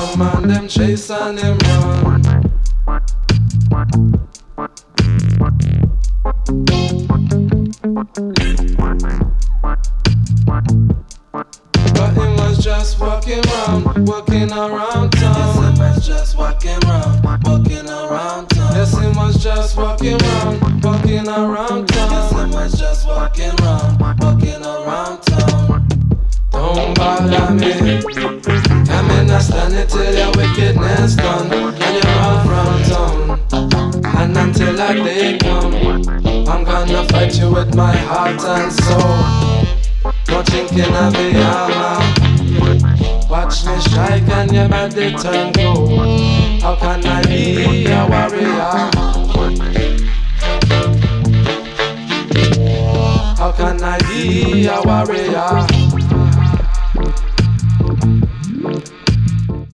A man them chase and them run. But he was just walking around town. Yes, he was just walking around town. Yes, he was just walking around town. Yes, he was just walking around town. Don't bother me. Come in and stand it till your wickedness done. And you're out from town. And until that day come, I'm gonna fight you with my heart and soul. No thinking of the armor. Watch me strike and your body turn cold. How can I be a warrior? How can I be a warrior?